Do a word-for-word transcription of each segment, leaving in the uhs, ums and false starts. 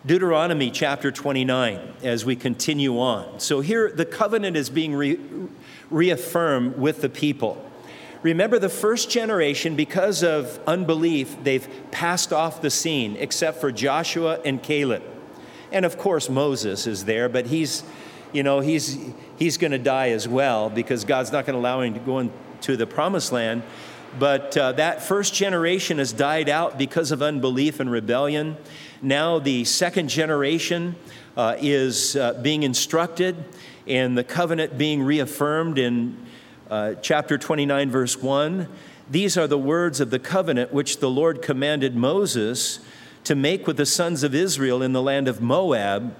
Deuteronomy chapter twenty-nine, as we continue on. So here the covenant is being re- reaffirmed with the people. Remember, the first generation, because of unbelief, they've passed off the scene, except for Joshua and Caleb. And of course, Moses is there, but he's, you know, he's he's going to die as well because God's not going to allow him to go into the promised land. But uh, that first generation has died out because of unbelief and rebellion. Now the second generation uh, is uh, being instructed, and the covenant being reaffirmed in uh, chapter twenty-nine, verse one. These are the words of the covenant which the Lord commanded Moses to make with the sons of Israel in the land of Moab,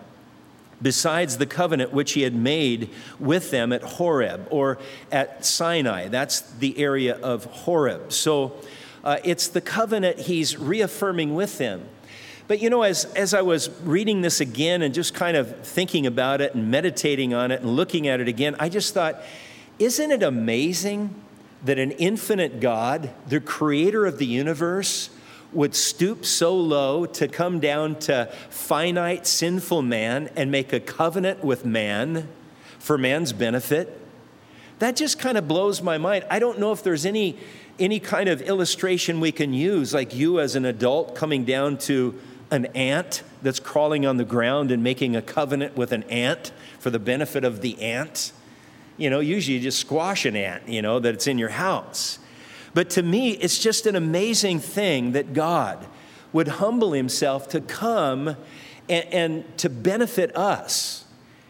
besides the covenant which he had made with them at Horeb, or at Sinai. That's the area of Horeb. So uh, it's the covenant he's reaffirming with them. But you know, as, as I was reading this again and just kind of thinking about it and meditating on it and looking at it again, I just thought, isn't it amazing that an infinite God, the creator of the universe, would stoop so low to come down to finite, sinful man and make a covenant with man for man's benefit? That just kind of blows my mind. I don't know if there's any, any kind of illustration we can use, like you as an adult coming down to an ant that's crawling on the ground and making a covenant with an ant for the benefit of the ant. You know, usually you just squash an ant, you know, that's in your house. But to me, it's just an amazing thing that God would humble himself to come and, and to benefit us.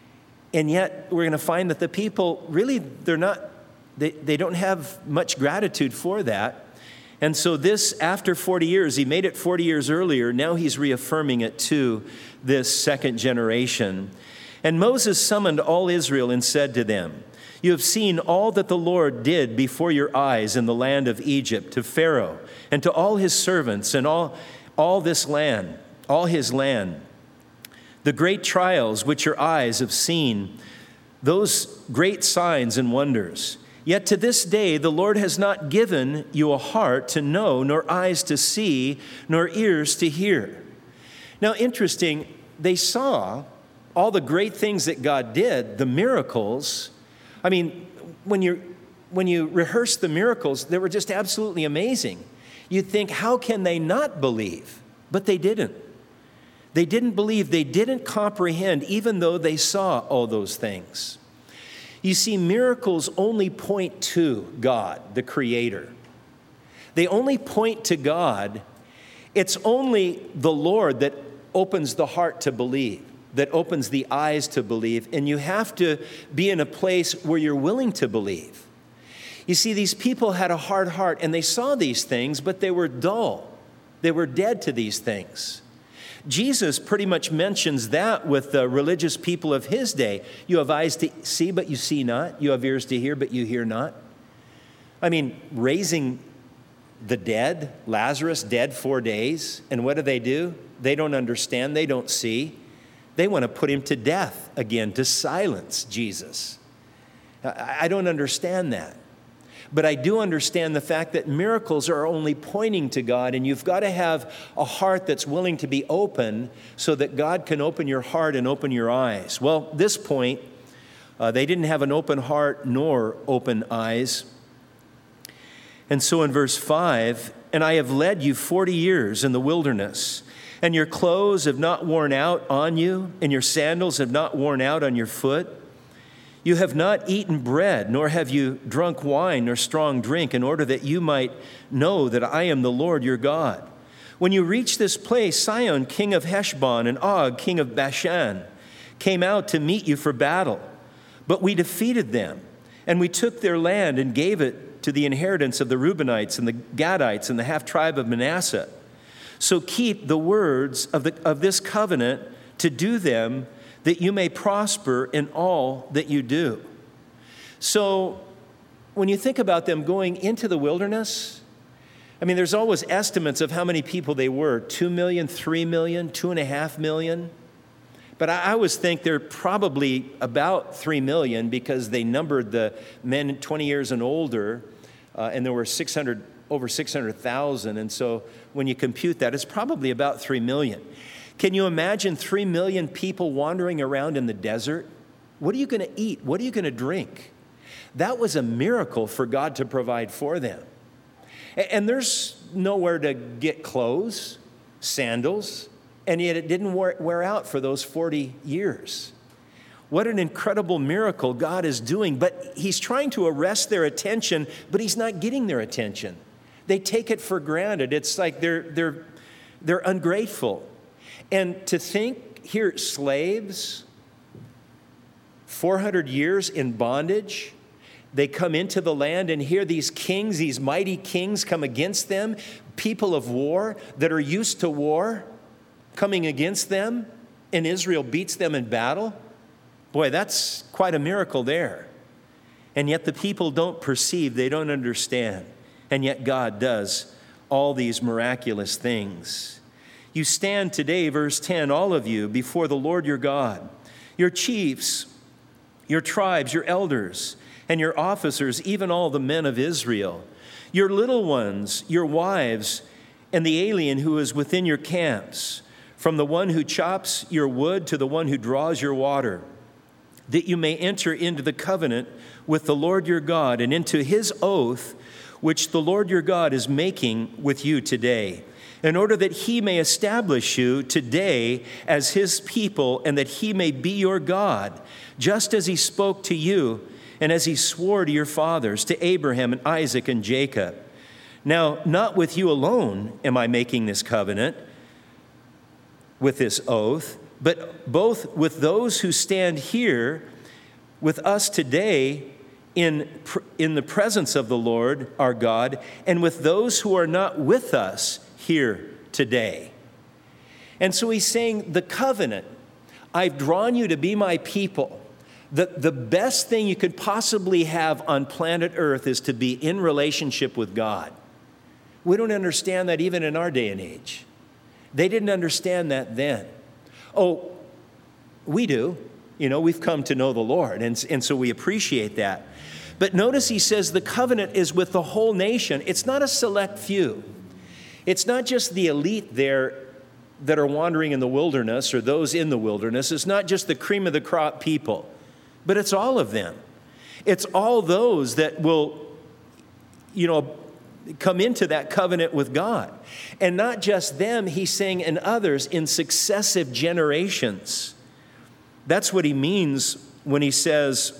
And yet we're going to find that the people really, they're not, they, they don't have much gratitude for that. And so this, after forty years, he made it forty years earlier, now he's reaffirming it to this second generation. And Moses summoned all Israel and said to them, "You have seen all that the Lord did before your eyes in the land of Egypt to Pharaoh and to all his servants and all, all this land, all his land. The great trials which your eyes have seen, those great signs and wonders. Yet to this day the Lord has not given you a heart to know, nor eyes to see, nor ears to hear." Now, interesting, they saw all the great things that God did, the miracles. I mean, when you when you rehearse the miracles, they were just absolutely amazing. You'd think, how can they not believe? But they didn't. They didn't believe. They didn't comprehend, even though they saw all those things. You see, miracles only point to God, the Creator. They only point to God. It's only the Lord that opens the heart to believe, that opens the eyes to believe, and you have to be in a place where you're willing to believe. You see, these people had a hard heart, and they saw these things, but they were dull. They were dead to these things. Jesus pretty much mentions that with the religious people of his day. You have eyes to see, but you see not. You have ears to hear, but you hear not. I mean, raising the dead, Lazarus dead four days, and what do they do? They don't understand. They don't see. They want to put him to death again, to silence Jesus. I don't understand that. But I do understand the fact that miracles are only pointing to God, and you've got to have a heart that's willing to be open so that God can open your heart and open your eyes. Well, at this point, uh, they didn't have an open heart nor open eyes. And so in verse five, "And I have led you forty years in the wilderness, and your clothes have not worn out on you, and your sandals have not worn out on your foot. You have not eaten bread, nor have you drunk wine nor strong drink, in order that you might know that I am the Lord your God. When you reach this place, Sihon, king of Heshbon, and Og, king of Bashan, came out to meet you for battle. But we defeated them, and we took their land and gave it to the inheritance of the Reubenites and the Gadites and the half-tribe of Manasseh. So keep the words of, the, of this covenant to do them, that you may prosper in all that you do." So when you think about them going into the wilderness, I mean, there's always estimates of how many people they were, two million, three million, two and a half million. But I always think they're probably about three million because they numbered the men twenty years and older, uh, and there were six hundred, over six hundred thousand. And so when you compute that, it's probably about three million. Can you imagine three million people wandering around in the desert? What are you going to eat? What are you going to drink? That was a miracle for God to provide for them. And there's nowhere to get clothes, sandals, and yet it didn't wear out for those forty years. What an incredible miracle God is doing, but he's trying to arrest their attention, but he's not getting their attention. They take it for granted. It's like they're, they're, they're ungrateful. And to think here, slaves, four hundred years in bondage, they come into the land and here these kings, these mighty kings come against them, people of war that are used to war coming against them, and Israel beats them in battle. Boy, that's quite a miracle there. And yet the people don't perceive, they don't understand. And yet God does all these miraculous things. You stand today, verse ten, all of you, before the Lord your God, your chiefs, your tribes, your elders, and your officers, even all the men of Israel, your little ones, your wives, and the alien who is within your camps, from the one who chops your wood to the one who draws your water, that you may enter into the covenant with the Lord your God and into his oath, which the Lord your God is making with you today, in order that he may establish you today as his people and that he may be your God, just as he spoke to you and as he swore to your fathers, to Abraham and Isaac and Jacob. Now, not with you alone am I making this covenant with this oath, but both with those who stand here with us today in, in the presence of the Lord our God, and with those who are not with us here today. And so he's saying, the covenant, I've drawn you to be my people. The, the best thing you could possibly have on planet Earth is to be in relationship with God. We don't understand that even in our day and age. They didn't understand that then. Oh, we do. You know, we've come to know the Lord, and, and so we appreciate that. But notice he says the covenant is with the whole nation. It's not a select few. It's not just the elite there that are wandering in the wilderness or those in the wilderness. It's not just the cream of the crop people, but it's all of them. It's all those that will, you know, come into that covenant with God. And not just them, he's saying, and others in successive generations. That's what he means when he says,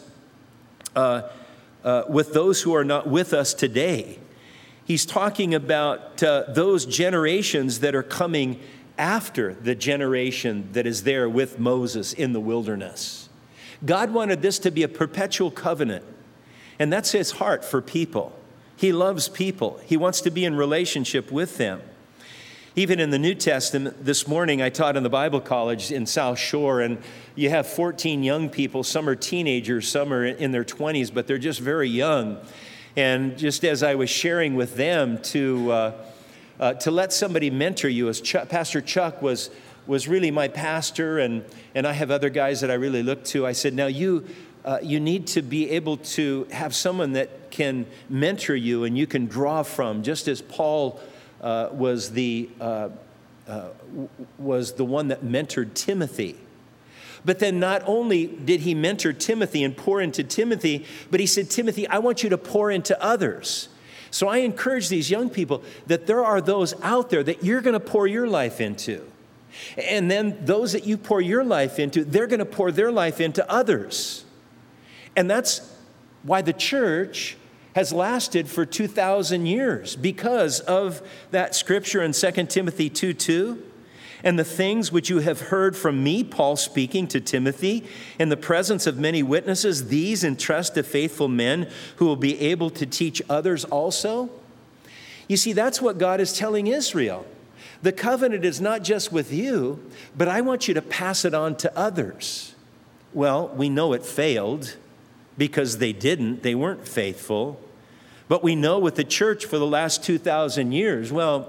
uh, uh, with those who are not with us today. He's talking about uh, those generations that are coming after the generation that is there with Moses in the wilderness. God wanted this to be a perpetual covenant, and that's his heart for people. He loves people. He wants to be in relationship with them. Even in the New Testament, this morning I taught in the Bible college in South Shore, and you have fourteen young people. Some are teenagers, some are in their twenties, but they're just very young. And just as I was sharing with them to uh, uh, to let somebody mentor you, as Chuck, Pastor Chuck was was really my pastor, and, and I have other guys that I really look to, I said, now you uh, you need to be able to have someone that can mentor you and you can draw from, just as Paul uh, was the uh, uh, was the one that mentored Timothy. But then not only did he mentor Timothy and pour into Timothy, but he said, Timothy, I want you to pour into others. So I encourage these young people that there are those out there that you're going to pour your life into. And then those that you pour your life into, they're going to pour their life into others. And that's why the church has lasted for two thousand years, because of that scripture in Second Timothy two two. And the things which you have heard from me, Paul speaking to Timothy, in the presence of many witnesses, these entrust to faithful men who will be able to teach others also. You see, that's what God is telling Israel. The covenant is not just with you, but I want you to pass it on to others. Well, we know it failed because they didn't. They weren't faithful. But we know with the church for the last two thousand years, well,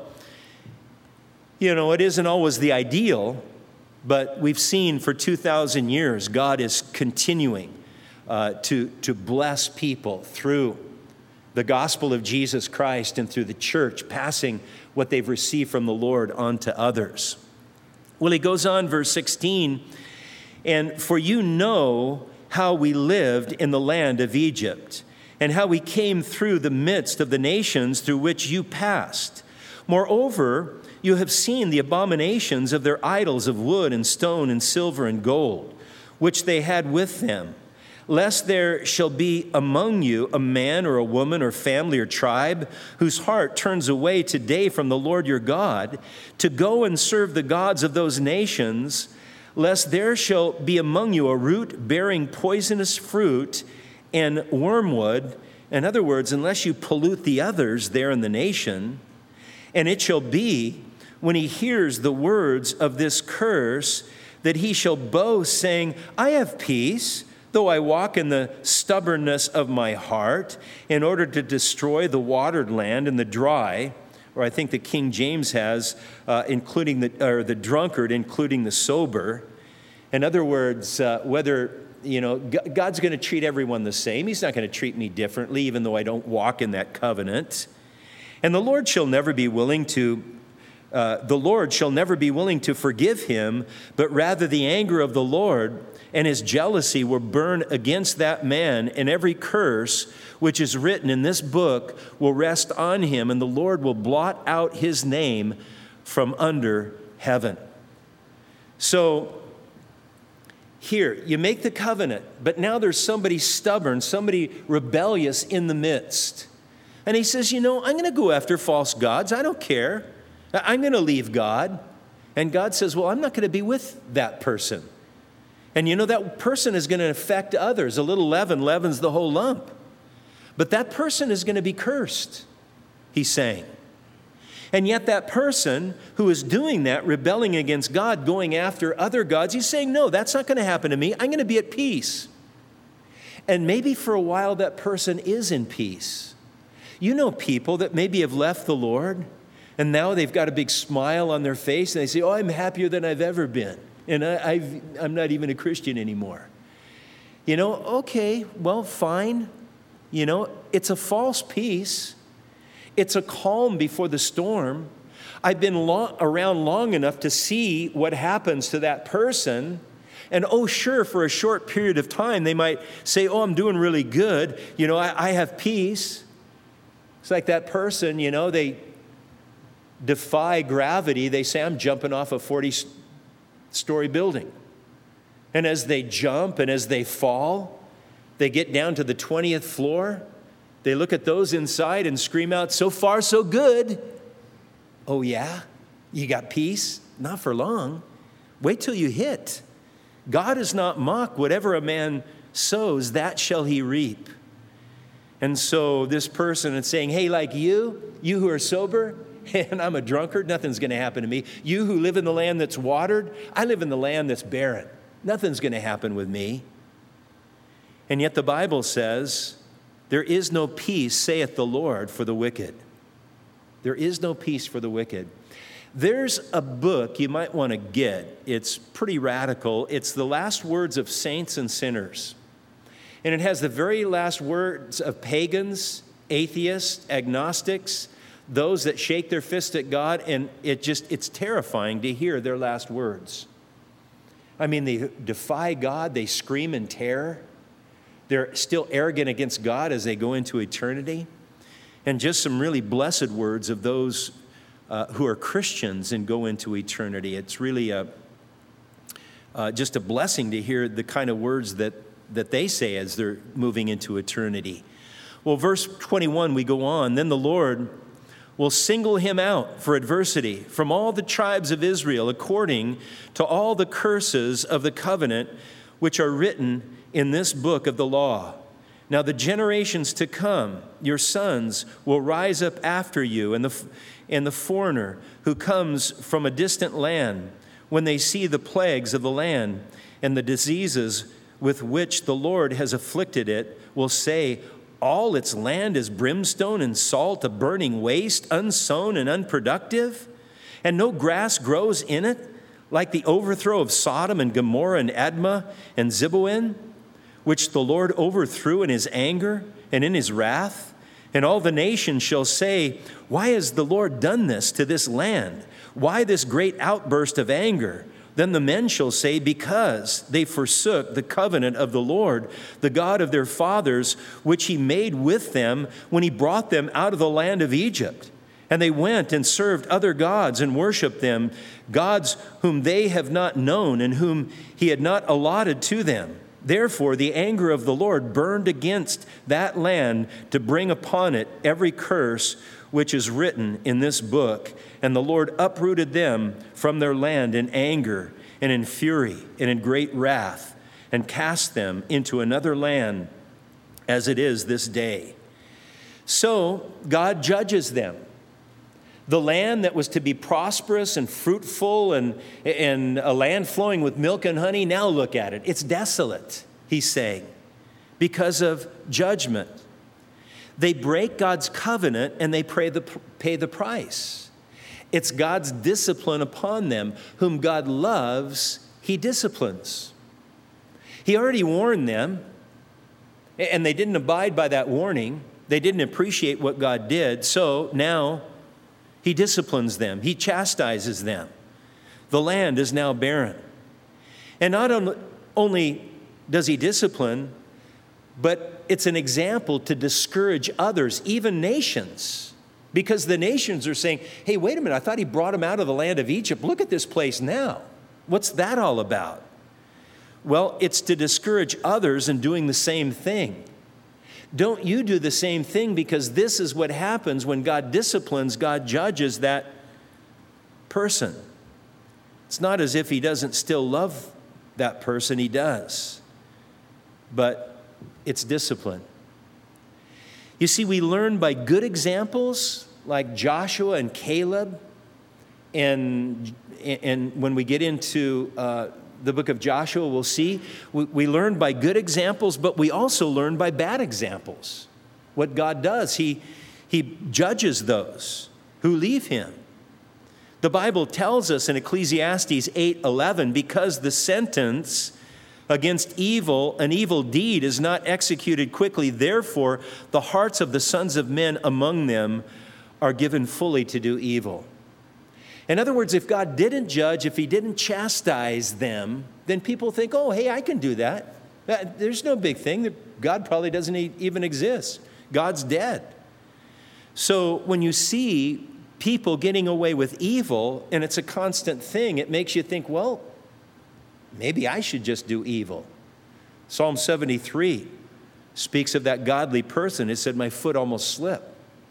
you know, it isn't always the ideal, but we've seen for two thousand years, God is continuing uh, to, to bless people through the gospel of Jesus Christ and through the church, passing what they've received from the Lord on to others. Well, he goes on, verse sixteen, and for you know how we lived in the land of Egypt, and how we came through the midst of the nations through which you passed. Moreover, you have seen the abominations of their idols of wood and stone and silver and gold, which they had with them, lest there shall be among you a man or a woman or family or tribe whose heart turns away today from the Lord your God to go and serve the gods of those nations, lest there shall be among you a root bearing poisonous fruit and wormwood. In other words, unless you pollute the others there in the nation. And it shall be, when he hears the words of this curse, that he shall boast, saying, I have peace, though I walk in the stubbornness of my heart, in order to destroy the watered land and the dry, or I think the King James has, uh, including the, or the drunkard, including the sober. In other words, uh, whether, you know, God's going to treat everyone the same. He's not going to treat me differently, even though I don't walk in that covenant. And the Lord shall never be willing to, uh, the Lord shall never be willing to forgive him, but rather the anger of the Lord and his jealousy will burn against that man, and every curse which is written in this book will rest on him, and the Lord will blot out his name from under heaven. So here, you make the covenant, but now there's somebody stubborn, somebody rebellious in the midst. And he says, you know, I'm going to go after false gods. I don't care. I'm going to leave God. And God says, well, I'm not going to be with that person. And you know, that person is going to affect others. A little leaven leavens the whole lump. But that person is going to be cursed, he's saying. And yet that person who is doing that, rebelling against God, going after other gods, he's saying, no, that's not going to happen to me. I'm going to be at peace. And maybe for a while that person is in peace. You know people that maybe have left the Lord, and now they've got a big smile on their face, and they say, oh, I'm happier than I've ever been, and I, I've, I'm not even a Christian anymore. You know, okay, well, fine. You know, it's a false peace. It's a calm before the storm. I've been long, around long enough to see what happens to that person. And oh, sure, for a short period of time, they might say, oh, I'm doing really good. You know, I, I have peace. It's like that person, you know, they defy gravity. They say, I'm jumping off a forty-story building. And as they jump and as they fall, they get down to the twentieth floor. They look at those inside and scream out, so far, so good. Oh, yeah? You got peace? Not for long. Wait till you hit. God is not mocked. Whatever a man sows, that shall he reap. And so this person is saying, hey, like you, you who are sober, and I'm a drunkard, nothing's going to happen to me. You who live in the land that's watered, I live in the land that's barren. Nothing's going to happen with me. And yet the Bible says, there is no peace, saith the Lord, for the wicked. There is no peace for the wicked. There's a book you might want to get. It's pretty radical. It's The Last Words of Saints and Sinners. And it has the very last words of pagans, atheists, agnostics, those that shake their fist at God, and it just, it's terrifying to hear their last words. I mean, they defy God, they scream in terror. They're still arrogant against God as they go into eternity. And just some really blessed words of those uh, who are Christians and go into eternity. It's really a, uh, just a blessing to hear the kind of words that that they say as they're moving into eternity. Well, verse twenty-one, we go on. Then the Lord will single him out for adversity from all the tribes of Israel, according to all the curses of the covenant which are written in this book of the law. Now the generations to come, your sons, will rise up after you, and the, and the foreigner who comes from a distant land, when they see the plagues of the land and the diseases with which the Lord has afflicted it, will say, all its land is brimstone and salt, a burning waste, unsown and unproductive, and no grass grows in it, like the overthrow of Sodom and Gomorrah and Admah and Zeboim, which the Lord overthrew in his anger and in his wrath. And all the nations shall say, why has the Lord done this to this land? Why this great outburst of anger? Then the men shall say, because they forsook the covenant of the Lord, the God of their fathers, which he made with them when he brought them out of the land of Egypt. And they went and served other gods and worshiped them, gods whom they have not known and whom he had not allotted to them. Therefore, the anger of the Lord burned against that land to bring upon it every curse which is written in this book. And the Lord uprooted them from their land in anger and in fury and in great wrath, and cast them into another land, as it is this day. So God judges them. The land that was to be prosperous and fruitful and, and a land flowing with milk and honey, now look at it. It's desolate, he's saying, because of judgment. They break God's covenant and they pay the, pay the price. It's God's discipline upon them. Whom God loves, he disciplines. He already warned them, and they didn't abide by that warning. They didn't appreciate what God did, so now he disciplines them. He chastises them. The land is now barren. And not only does he discipline, but it's an example to discourage others, even nations. Because the nations are saying, hey, wait a minute, I thought he brought them out of the land of Egypt. Look at this place now. What's that all about? Well, it's to discourage others in doing the same thing. Don't you do the same thing, because this is what happens when God disciplines, God judges that person. It's not as if he doesn't still love that person, he does. But it's discipline. You see, we learn by good examples like Joshua and Caleb. And, and when we get into uh, the book of Joshua, we'll see we, we learn by good examples, but we also learn by bad examples. What God does, he, he judges those who leave him. The Bible tells us in Ecclesiastes eight eleven, because the sentence against evil, an evil deed, is not executed quickly, therefore the hearts of the sons of men among them are given fully to do evil. In other words, if God didn't judge, if he didn't chastise them, then people think, oh, hey, I can do that. There's no big thing. God probably doesn't even exist. God's dead. So when you see people getting away with evil, and it's a constant thing, it makes you think, well, maybe I should just do evil. Psalm seventy-three speaks of that godly person. It said, my foot almost slipped.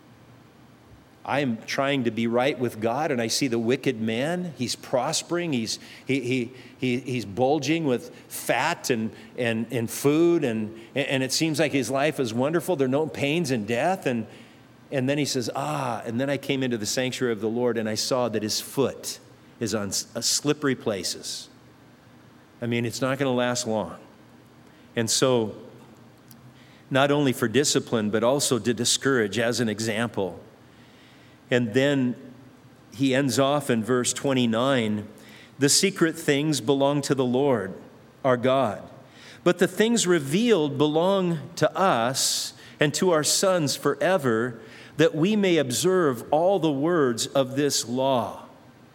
I am trying to be right with God, and I see the wicked man. He's prospering. He's, he, he, he, he's bulging with fat and, and, and food, and, and it seems like his life is wonderful. There are no pains and death. And, and then he says, ah, and then I came into the sanctuary of the Lord, and I saw that his foot is on slippery places. I mean, it's not going to last long. And so, not only for discipline, but also to discourage as an example. And then he ends off in verse twenty-nine, the secret things belong to the Lord, our God. But the things revealed belong to us and to our sons forever, that we may observe all the words of this law.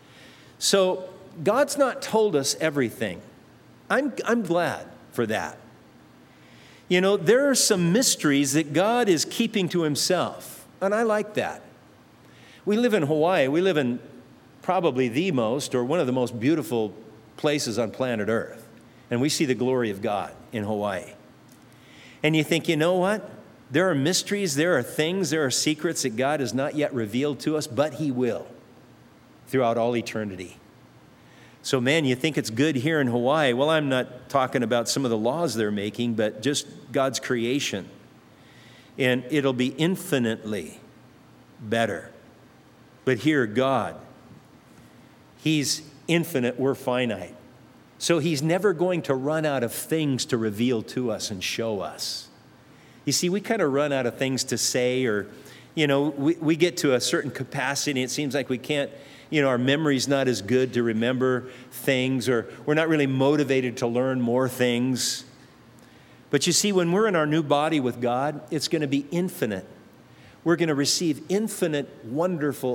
So, God's not told us everything. I'm, I'm glad for that. You know, there are some mysteries that God is keeping to himself, and I like that. We live in Hawaii. We live in probably the most, or one of the most beautiful places on planet Earth, and we see the glory of God in Hawaii. And you think, you know what? There are mysteries, there are things, there are secrets that God has not yet revealed to us, but he will throughout all eternity. So, man, you think it's good here in Hawaii. Well, I'm not talking about some of the laws they're making, but just God's creation. And it'll be infinitely better. But here, God, he's infinite, we're finite. So he's never going to run out of things to reveal to us and show us. You see, we kind of run out of things to say, or, you know, we, we get to a certain capacity, it seems like we can't, you know, our memory's not as good to remember things, or we're not really motivated to learn more things. But you see, when we're in our new body with God, it's going to be infinite. We're going to receive infinite, wonderful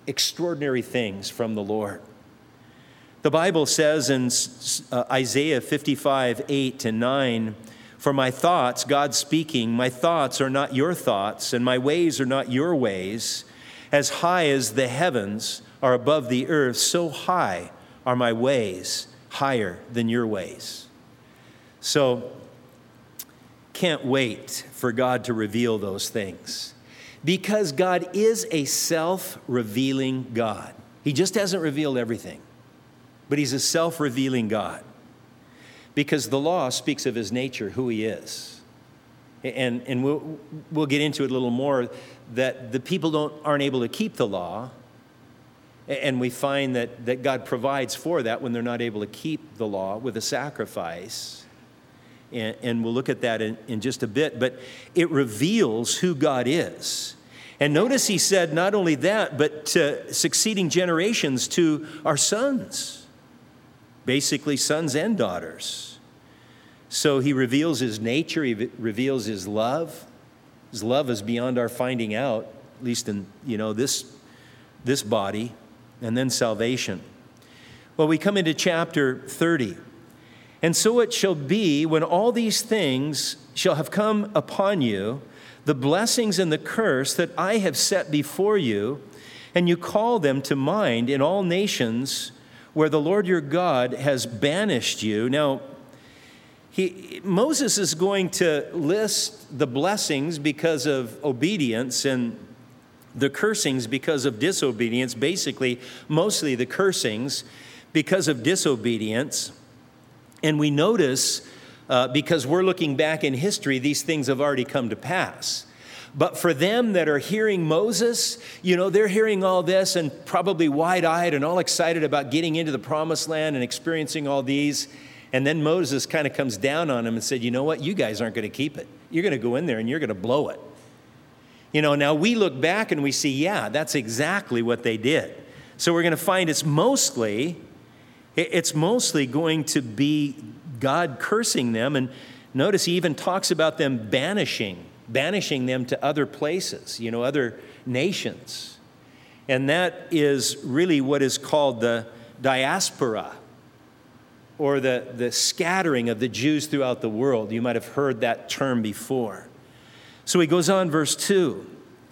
extraordinary things from the Lord. The Bible says in uh, Isaiah fifty-five, eight and nine, "For my thoughts," God speaking, "my thoughts are not your thoughts, and my ways are not your ways. As high as the heavens are above the earth, so high are my ways, higher than your ways." So, can't wait for God to reveal those things. Because God is a self-revealing God. He just hasn't revealed everything. But he's a self-revealing God. Because the law speaks of his nature, who he is. And, and we'll, we'll get into it a little more, that the people don't, aren't able to keep the law. And we find that, that God provides for that when they're not able to keep the law with a sacrifice. And, and we'll look at that in, in just a bit. But it reveals who God is. And notice he said not only that, but to succeeding generations to our sons. Basically, sons and daughters. So he reveals his nature. He reveals his love. His love is beyond our finding out, at least in, you know, this, this body. And then salvation. Well, we come into chapter thirty. "And so it shall be, when all these things shall have come upon you, the blessings and the curse that I have set before you, and you call them to mind in all nations where the Lord your God has banished you." Now, he, Moses is going to list the blessings because of obedience and the cursings because of disobedience, basically, mostly the cursings because of disobedience. And we notice, uh, because we're looking back in history, these things have already come to pass. But for them that are hearing Moses, you know, they're hearing all this and probably wide-eyed and all excited about getting into the promised land and experiencing all these. And then Moses kind of comes down on them and said, you know what, you guys aren't going to keep it. You're going to go in there and you're going to blow it. You know, now we look back and we see, yeah, that's exactly what they did. So we're going to find it's mostly, it's mostly going to be God cursing them. And notice he even talks about them banishing, banishing them to other places, you know, other nations. And that is really what is called the diaspora, or the, the scattering of the Jews throughout the world. You might have heard that term before. So he goes on, verse two.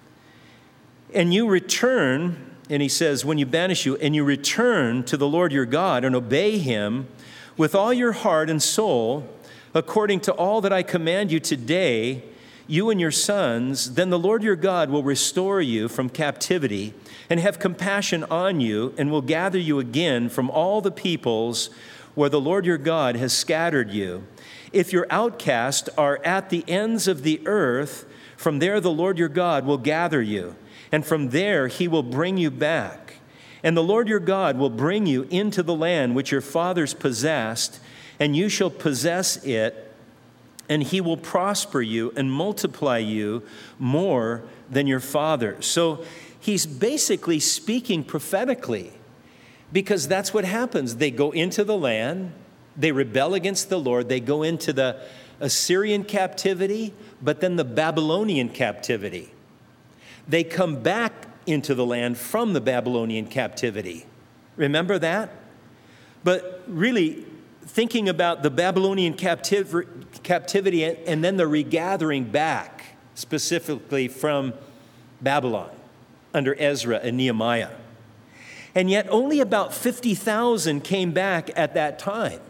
"And you return," and he says, when you banish you, "and you return to the Lord your God and obey him with all your heart and soul, according to all that I command you today, you and your sons, then the Lord your God will restore you from captivity and have compassion on you and will gather you again from all the peoples where the Lord your God has scattered you. If your outcasts are at the ends of the earth, from there the Lord your God will gather you, and from there he will bring you back. And the Lord your God will bring you into the land which your fathers possessed, and you shall possess it, and he will prosper you and multiply you more than your fathers." So he's basically speaking prophetically, because that's what happens. They go into the land, they rebel against the Lord, they go into the Assyrian captivity, but then the Babylonian captivity. They come back into the land from the Babylonian captivity. Remember that? But really, thinking about the Babylonian captiv- captivity and then the regathering back, specifically from Babylon under Ezra and Nehemiah. And yet only about fifty thousand came back at that time.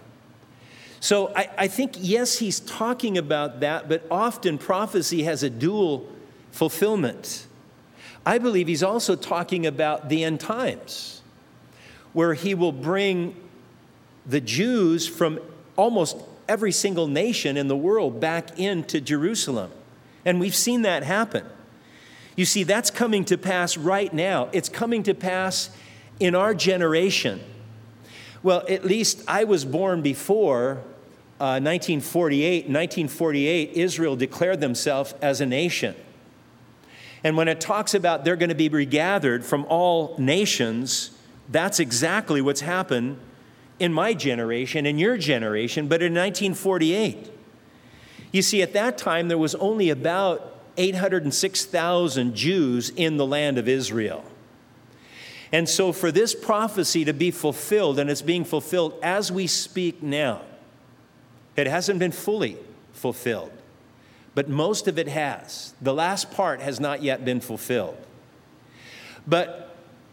So I, I think, yes, he's talking about that, but often prophecy has a dual fulfillment. I believe he's also talking about the end times, where he will bring the Jews from almost every single nation in the world back into Jerusalem. And we've seen that happen. You see, that's coming to pass right now. It's coming to pass in our generation. Well, at least I was born before uh, nineteen forty-eight. In nineteen forty-eight, Israel declared themselves as a nation. And when it talks about they're going to be regathered from all nations, that's exactly what's happened in my generation, in your generation, but in nineteen forty-eight. You see, at that time, there was only about eight hundred six thousand Jews in the land of Israel. And so for this prophecy to be fulfilled, and it's being fulfilled as we speak now, it hasn't been fully fulfilled, but most of it has. The last part has not yet been fulfilled. But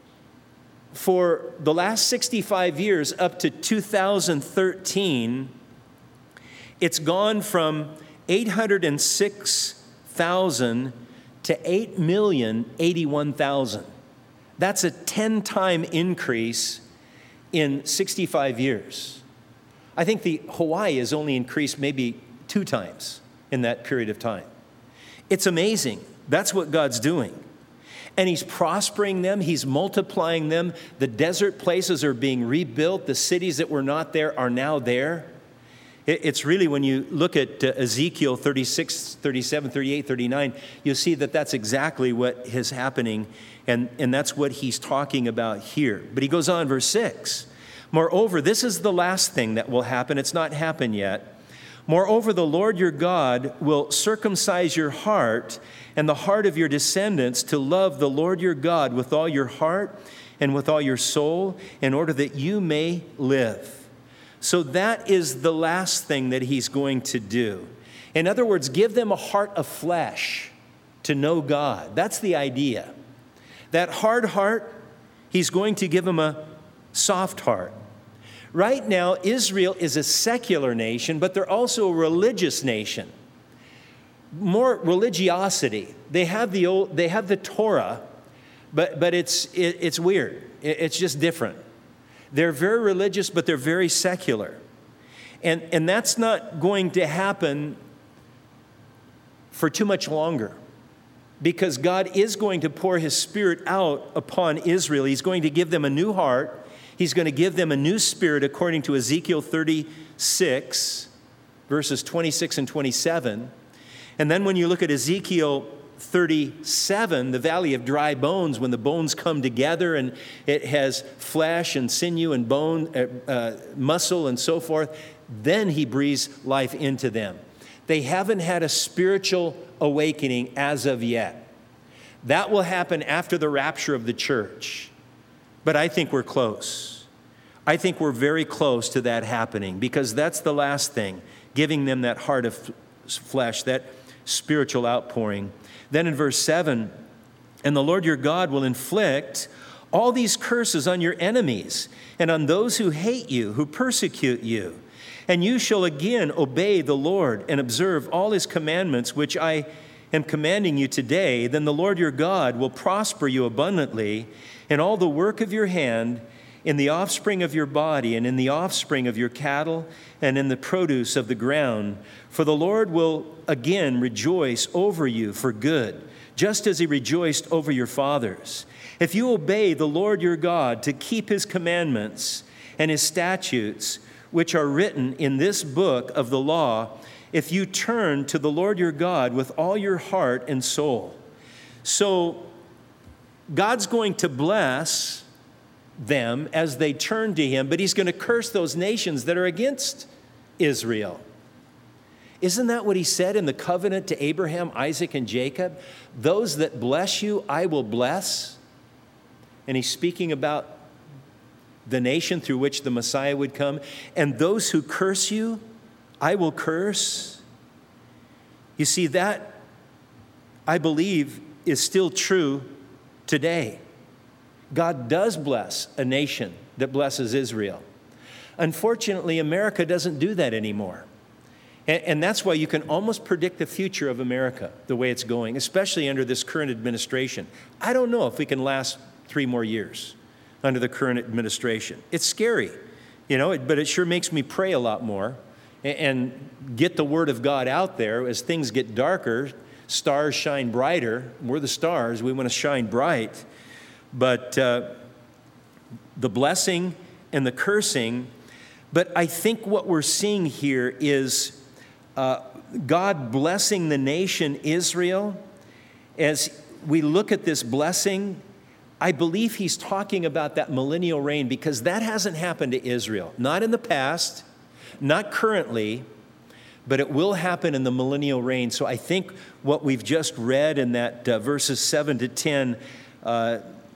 for the last sixty-five years, up to two thousand thirteen, it's gone from eight hundred six thousand to eight million eighty-one thousand. That's a ten-time increase in sixty-five years. I think the Hawaii has only increased maybe two times in that period of time. It's amazing. That's what God's doing. And he's prospering them. He's multiplying them. The desert places are being rebuilt. The cities that were not there are now there. It's really, when you look at Ezekiel thirty-six, thirty-seven, thirty-eight, thirty-nine, you'll see that that's exactly what is happening, and, and that's what he's talking about here. But he goes on, verse six. Moreover, this is the last thing that will happen. It's not happened yet. Moreover, the Lord your God will circumcise your heart and the heart of your descendants to love the Lord your God with all your heart and with all your soul, in order that you may live. So that is the last thing that he's going to do. In other words, give them a heart of flesh to know God. That's the idea. That hard heart, he's going to give them a soft heart. Right now, Israel is a secular nation, but they're also a religious nation. More religiosity. They have the old, they have the Torah, but but it's it, it's weird. It, it's just different. They're very religious, but they're very secular. And, and that's not going to happen for too much longer, because God is going to pour his Spirit out upon Israel. He's going to give them a new heart. He's going to give them a new spirit, according to Ezekiel thirty-six, verses twenty-six and twenty-seven. And then when you look at Ezekiel thirty-seven, the valley of dry bones, when the bones come together and it has flesh and sinew and bone, uh, uh, muscle and so forth, then he breathes life into them. They haven't had a spiritual awakening as of yet. That will happen after the rapture of the church. But I think we're close. I think we're very close to that happening, because that's the last thing, giving them that heart of flesh, that spiritual outpouring. Then in verse seven, and the Lord your God will inflict all these curses on your enemies and on those who hate you, who persecute you. And you shall again obey the Lord and observe all his commandments, which I am commanding you today. Then the Lord your God will prosper you abundantly in all the work of your hand, in the offspring of your body, and in the offspring of your cattle, and in the produce of the ground. For the Lord will again rejoice over you for good, just as he rejoiced over your fathers. If you obey the Lord your God to keep his commandments and his statutes, which are written in this book of the law, if you turn to the Lord your God with all your heart and soul. So God's going to bless them as they turn to him, but he's going to curse those nations that are against Israel. Isn't that what he said in the covenant to Abraham, Isaac, and Jacob? Those that bless you, I will bless. And he's speaking about the nation through which the Messiah would come. And those who curse you, I will curse. You see, that, I believe, is still true today. God does bless a nation that blesses Israel. Unfortunately, America doesn't do that anymore. And, and that's why you can almost predict the future of America, the way it's going, especially under this current administration. I don't know if we can last three more years under the current administration. It's scary, you know, but it sure makes me pray a lot more and, and get the word of God out there. As things get darker, stars shine brighter. We're the stars. We want to shine bright. But uh, the blessing and the cursing. But I think what we're seeing here is uh, God blessing the nation Israel. As we look at this blessing, I believe he's talking about that millennial reign, because that hasn't happened to Israel. Not in the past, not currently, but it will happen in the millennial reign. So I think what we've just read in that uh, verses seven to ten, uh,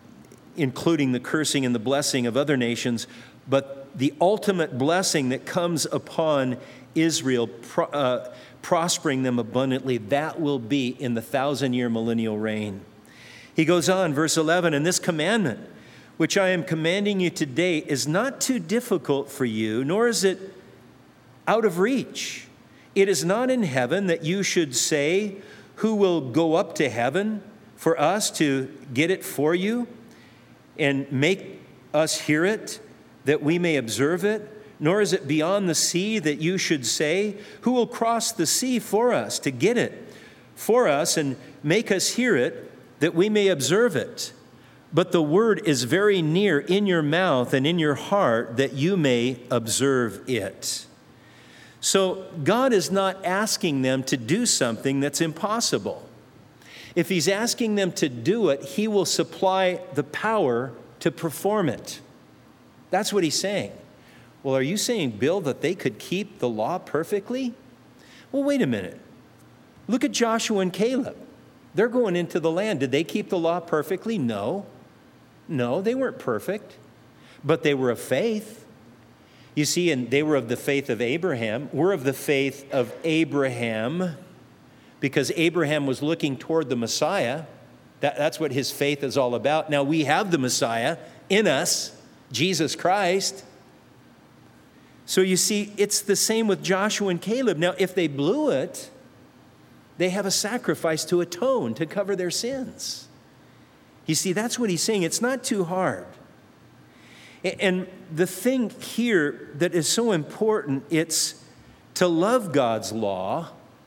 including the cursing and the blessing of other nations, but the ultimate blessing that comes upon Israel, pro, uh, prospering them abundantly, that will be in the thousand-year millennial reign. He goes on, verse eleven, and this commandment, which I am commanding you today, is not too difficult for you, nor is it out of reach. It is not in heaven that you should say, who will go up to heaven for us to get it for you and make us hear it, that we may observe it? Nor is it beyond the sea that you should say, who will cross the sea for us to get it for us and make us hear it, that we may observe it? But the word is very near in your mouth and in your heart, that you may observe it. So God is not asking them to do something that's impossible. If he's asking them to do it, he will supply the power to perform it. That's what he's saying. Well, are you saying, Bill, that they could keep the law perfectly? Well, wait a minute. Look at Joshua and Caleb. They're going into the land. Did they keep the law perfectly? No. No, they weren't perfect, but they were of faith. You see, and they were of the faith of Abraham. We're of the faith of Abraham because Abraham was looking toward the Messiah. That, that's what his faith is all about. Now we have the Messiah in us, Jesus Christ. So you see, it's the same with Joshua and Caleb. Now, if they blew it, they have a sacrifice to atone, to cover their sins. You see, that's what he's saying. It's not too hard. And the thing here that is so important, it's to love God's law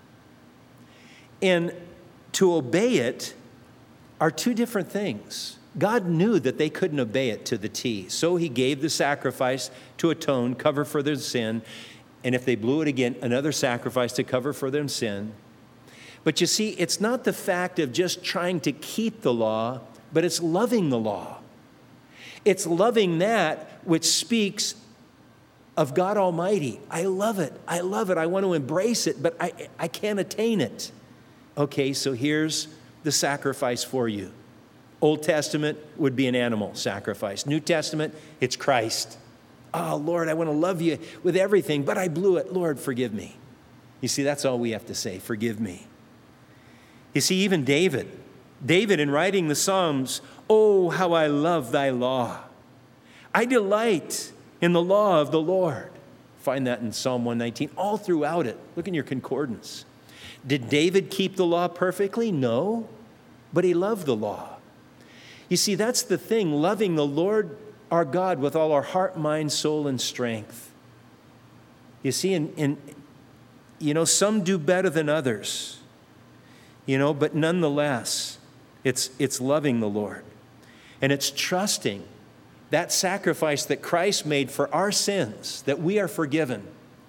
and to obey it are two different things. God knew that they couldn't obey it to the T, so he gave the sacrifice to atone, cover for their sin, and if they blew it again, another sacrifice to cover for their sin. But you see, it's not the fact of just trying to keep the law, but it's loving the law. It's loving that which speaks of God Almighty. I love it. I love it. I want to embrace it, but I, I can't attain it. Okay, so here's the sacrifice for you. Old Testament would be an animal sacrifice. New Testament, it's Christ. Oh, Lord, I want to love you with everything, but I blew it. Lord, forgive me. You see, that's all we have to say. Forgive me. You see, even David, David in writing the Psalms, oh, how I love thy law. I delight in the law of the Lord. Find that in Psalm one nineteen, all throughout it. Look in your concordance. Did David keep the law perfectly? No, but he loved the law. You see, that's the thing, loving the Lord our God with all our heart, mind, soul, and strength. You see, and, and you know, some do better than others, you know, but nonetheless, it's, it's loving the Lord. And it's trusting that sacrifice that Christ made for our sins, that we are forgiven.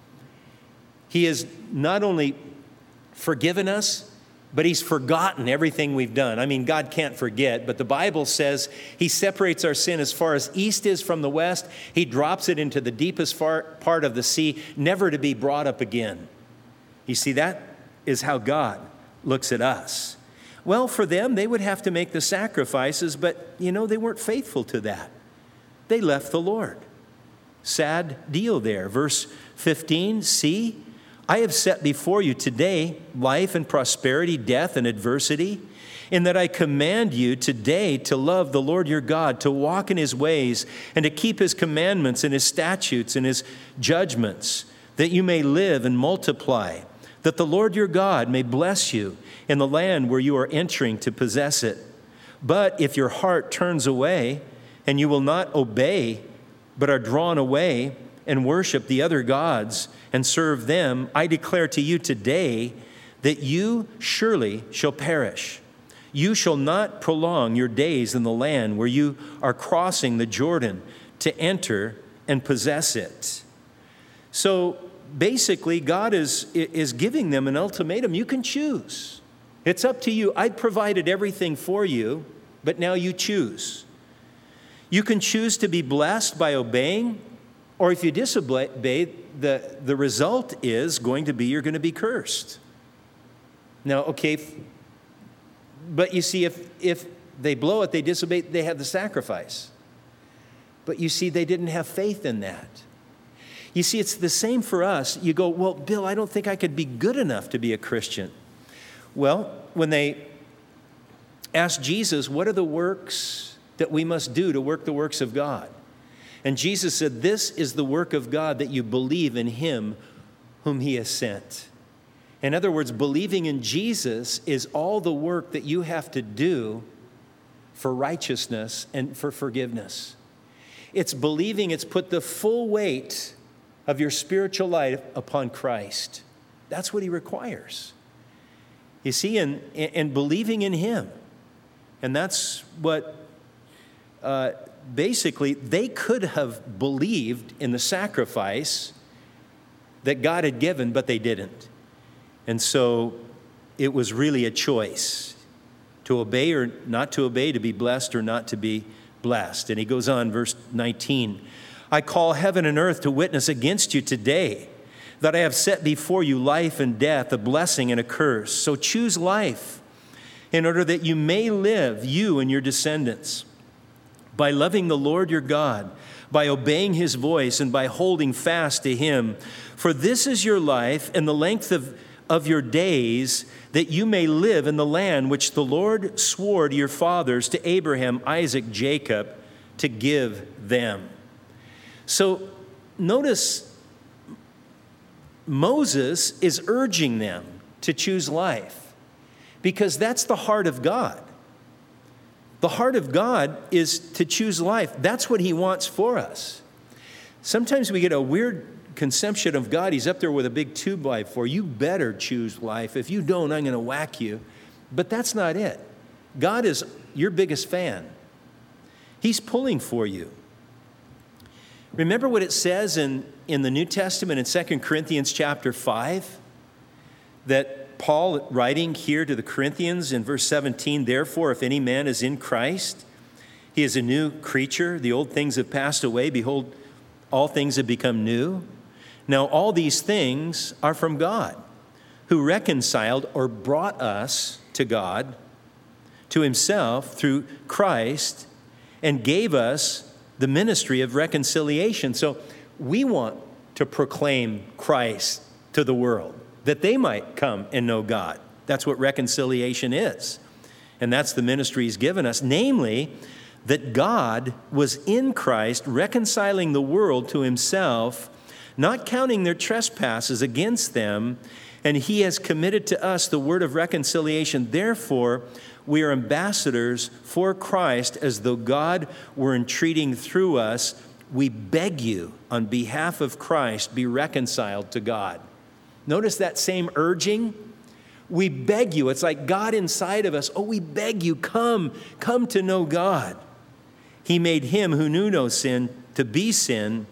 He has not only forgiven us, but he's forgotten everything we've done. I mean, God can't forget, but the Bible says he separates our sin as far as east is from the west. He drops it into the deepest far part of the sea, never to be brought up again. You see, that is how God looks at us. Well, for them, they would have to make the sacrifices, but, you know, they weren't faithful to that. They left the Lord. Sad deal there. Verse fifteen, see, I have set before you today life and prosperity, death and adversity, in that I command you today to love the Lord your God, to walk in his ways, and to keep his commandments and his statutes and his judgments, that you may live and multiply, that the Lord your God may bless you in the land where you are entering to possess it. But if your heart turns away, and you will not obey, but are drawn away and worship the other gods and serve them, I declare to you today that you surely shall perish. You shall not prolong your days in the land where you are crossing the Jordan to enter and possess it. So basically, God is, is giving them an ultimatum. You can choose. It's up to you. I provided everything for you, but now you choose. You can choose to be blessed by obeying, or if you disobey, the, the result is going to be you're going to be cursed. Now, okay, but you see, if, if they blow it, they disobey, they have the sacrifice. But you see, they didn't have faith in that. You see, it's the same for us. You go, well, Bill, I don't think I could be good enough to be a Christian. Well, when they asked Jesus, what are the works that we must do to work the works of God? And Jesus said, this is the work of God, that you believe in him whom he has sent. In other words, believing in Jesus is all the work that you have to do for righteousness and for forgiveness. It's believing, it's put the full weight of your spiritual life upon Christ. That's what he requires. You see, and, and believing in him. And that's what, uh, basically, they could have believed in the sacrifice that God had given, but they didn't. And so it was really a choice to obey or not to obey, to be blessed or not to be blessed. And he goes on, verse nineteen, I call heaven and earth to witness against you today that I have set before you life and death, a blessing and a curse. So choose life in order that you may live, you and your descendants, by loving the Lord your God, by obeying his voice, and by holding fast to him. For this is your life and the length of, of your days, that you may live in the land which the Lord swore to your fathers, to Abraham, Isaac, Jacob, to give them. So notice Moses is urging them to choose life, because that's the heart of God. The heart of God is to choose life. That's what he wants for us. Sometimes we get a weird conception of God. He's up there with a big two by four. You better choose life. If you don't, I'm going to whack you. But that's not it. God is your biggest fan. He's pulling for you. Remember what it says in, in the New Testament in Second Corinthians chapter five? That Paul, writing here to the Corinthians in verse seventeen, therefore, if any man is in Christ, he is a new creature. The old things have passed away. Behold, all things have become new. Now, all these things are from God, who reconciled or brought us to God, to himself through Christ, and gave us the ministry of reconciliation. So we want to proclaim Christ to the world, that they might come and know God. That's what reconciliation is. And that's the ministry he's given us, namely, that God was in Christ reconciling the world to himself, not counting their trespasses against them, and he has committed to us the word of reconciliation. Therefore, we are ambassadors for Christ, as though God were entreating through us. We beg you, on behalf of Christ, be reconciled to God. Notice that same urging. We beg you. It's like God inside of us. Oh, we beg you, come, come to know God. He made him who knew no sin to be sin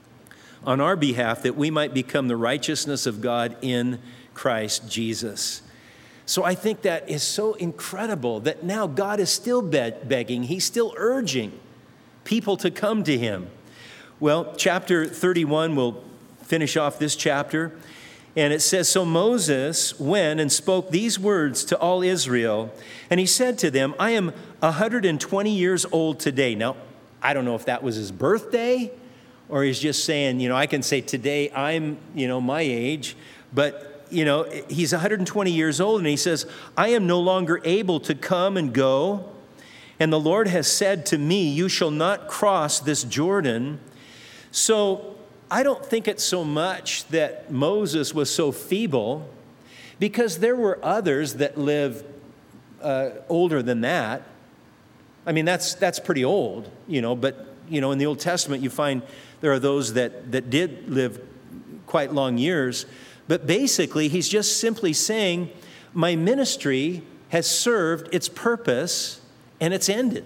on our behalf, that we might become the righteousness of God in Christ Jesus. So I think that is so incredible that now God is still begging. He's still urging people to come to him. Well, chapter thirty-one, we'll finish off this chapter. And it says, so Moses went and spoke these words to all Israel. And he said to them, I am one hundred twenty years old today. Now, I don't know if that was his birthday, or he's just saying, you know, I can say today I'm, you know, my age. But you know, he's one hundred twenty years old, and he says, I am no longer able to come and go. And the Lord has said to me, you shall not cross this Jordan. So I don't think it's so much that Moses was so feeble, because there were others that lived uh, older than that. I mean, that's that's pretty old, you know, but, you know, in the Old Testament, you find there are those that, that did live quite long years. But basically, he's just simply saying, my ministry has served its purpose and it's ended.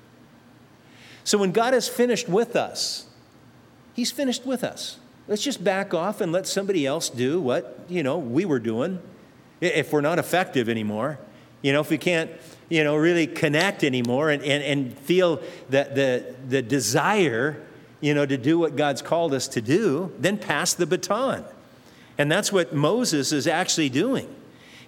So when God is finished with us, he's finished with us. Let's just back off and let somebody else do what, you know, we were doing. If we're not effective anymore, you know, if we can't, you know, really connect anymore and, and, and feel that the, the desire, you know, to do what God's called us to do, then pass the baton. And that's what Moses is actually doing.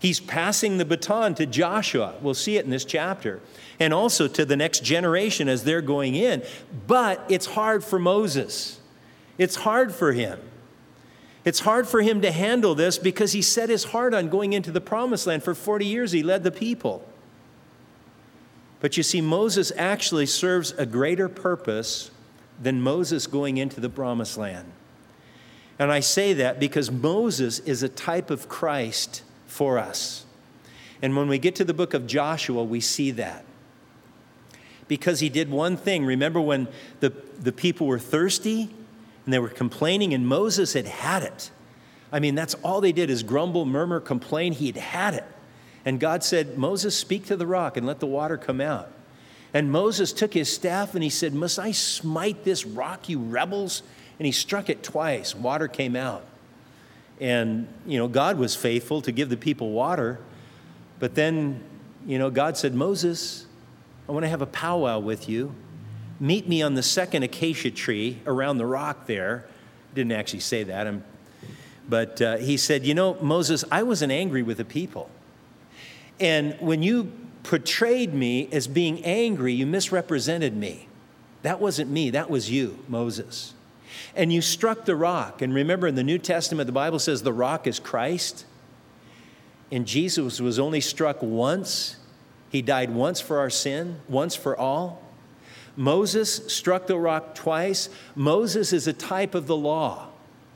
He's passing the baton to Joshua. We'll see it in this chapter. And also to the next generation as they're going in. But it's hard for Moses. It's hard for him. It's hard for him to handle this because he set his heart on going into the promised land. For forty years he led the people. But you see, Moses actually serves a greater purpose than Moses going into the promised land. And I say that because Moses is a type of Christ for us. And when we get to the book of Joshua, we see that. Because he did one thing. Remember when the, the people were thirsty and they were complaining and Moses had had it. I mean, that's all they did is grumble, murmur, complain. He'd had it. And God said, Moses, speak to the rock and let the water come out. And Moses took his staff and he said, must I smite this rock, you rebels? And he struck it twice. Water came out. And, you know, God was faithful to give the people water. But then, you know, God said, Moses, I want to have a powwow with you. Meet me on the second acacia tree around the rock there. Didn't actually say that. I'm, but uh, he said, you know, Moses, I wasn't angry with the people. And when you portrayed me as being angry, you misrepresented me. That wasn't me. That was you, Moses. And you struck the rock. And remember, in the New Testament, the Bible says the rock is Christ. And Jesus was only struck once. He died once for our sin, once for all. Moses struck the rock twice. Moses is a type of the law.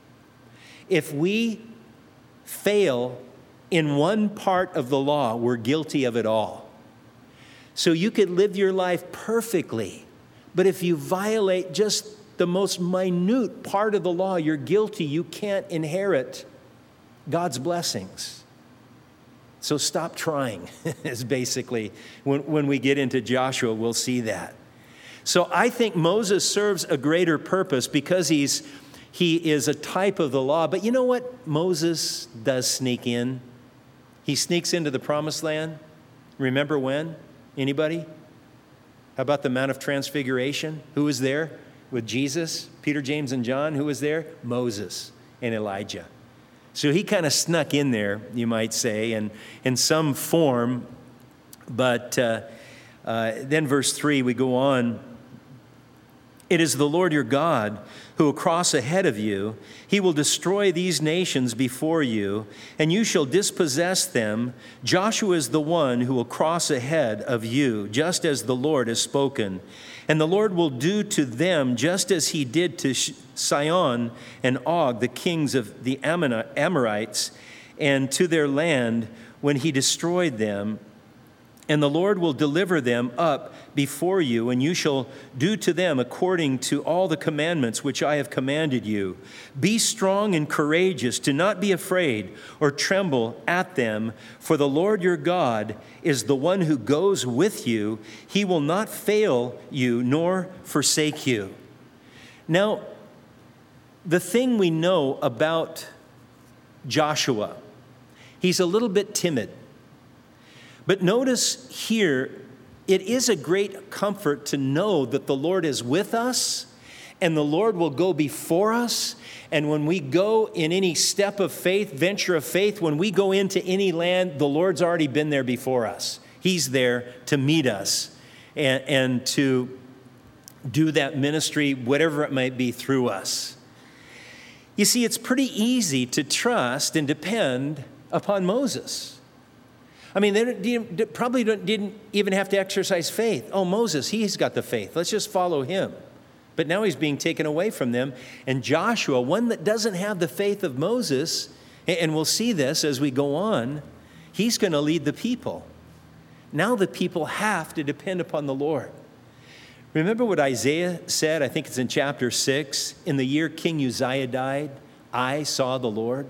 If we fail in one part of the law, we're guilty of it all. So you could live your life perfectly, but if you violate just the most minute part of the law, you're guilty. You can't inherit God's blessings. So stop trying, is basically, when, when we get into Joshua, we'll see that. So I think Moses serves a greater purpose because he's he is a type of the law. But you know what? Moses does sneak in. He sneaks into the promised land. Remember when? Anybody? How about the Mount of Transfiguration? Who was there with Jesus? Peter, James, and John. Who was there? Moses and Elijah. So he kind of snuck in there, you might say, and in some form. But uh, uh, then verse three, we go on. It is the Lord your God who will cross ahead of you. He will destroy these nations before you, and you shall dispossess them. Joshua is the one who will cross ahead of you, just as the Lord has spoken. And the Lord will do to them just as he did to Sihon and Og, the kings of the Amorites, and to their land when he destroyed them. And the Lord will deliver them up before you, and you shall do to them according to all the commandments which I have commanded you. Be strong and courageous. Do not be afraid or tremble at them, for the Lord your God is the one who goes with you. He will not fail you nor forsake you. Now, the thing we know about Joshua, he's a little bit timid. But notice here, it is a great comfort to know that the Lord is with us and the Lord will go before us. And when we go in any step of faith, venture of faith, when we go into any land, the Lord's already been there before us. He's there to meet us and, and to do that ministry, whatever it might be, through us. You see, it's pretty easy to trust and depend upon Moses. I mean, they didn't, probably didn't even have to exercise faith. Oh, Moses, he's got the faith. Let's just follow him. But now he's being taken away from them. And Joshua, one that doesn't have the faith of Moses, and we'll see this as we go on, he's going to lead the people. Now the people have to depend upon the Lord. Remember what Isaiah said? I think it's in chapter six. In the year King Uzziah died, I saw the Lord.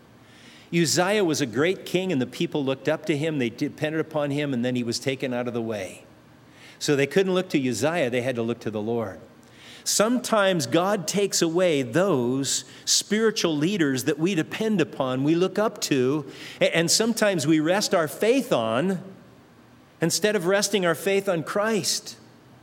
Uzziah was a great king, and the people looked up to him. They depended upon him, and then he was taken out of the way. So they couldn't look to Uzziah. They had to look to the Lord. Sometimes God takes away those spiritual leaders that we depend upon, we look up to, and sometimes we rest our faith on instead of resting our faith on Christ.